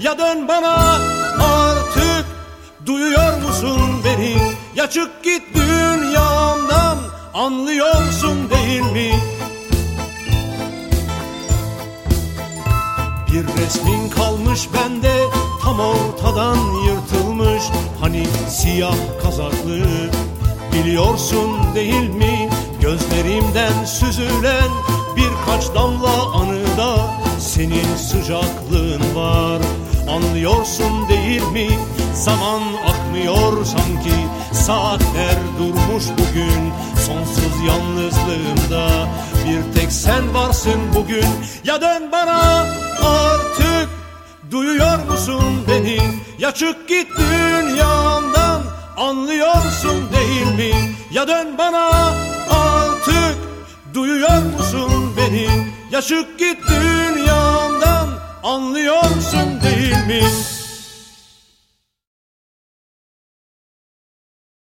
ya dön bana artık. Duyuyor musun beni? Ya çık git dünyamdan, anlıyorsun değil mi? Bir resmin kalmış bende, tam ortadan yırtılmış. Hani siyah kazaklı, biliyorsun değil mi? Gözlerimden süzülen birkaç damla anıda senin sıcaklığın var. Anlıyorsun değil mi? Zaman akmıyor sanki, saatler durmuş bugün. Sonsuz yalnızlığımda bir tek sen varsın bugün. Ya dön bana artık, duyuyor musun beni? Ya çık git dünyamdan, anlıyorsun değil mi? Ya dön bana artık, duyuyor musun beni? Ya çık git dünyamdan, anlıyorsun değil mi?